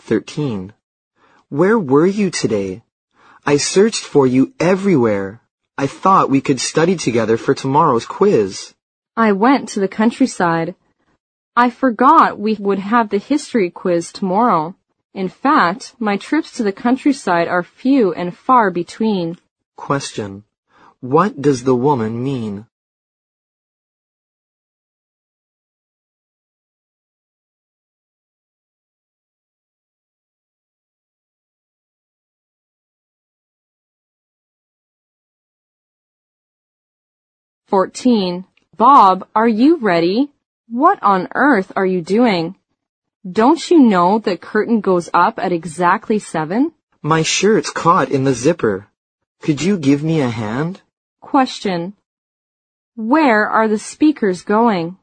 13. Where were you today? I searched for you everywhere. I thought we could study together for tomorrow's quiz. I went to the countryside. I forgot we would have the history quiz tomorrow. In fact, my trips to the countryside are few and far between. Question. What does the woman mean? Bob, are you ready? What on earth are you doing? Don't you know the curtain goes up at exactly 7? My shirt's caught in the zipper. Could you give me a hand? Question. Where are the speakers going?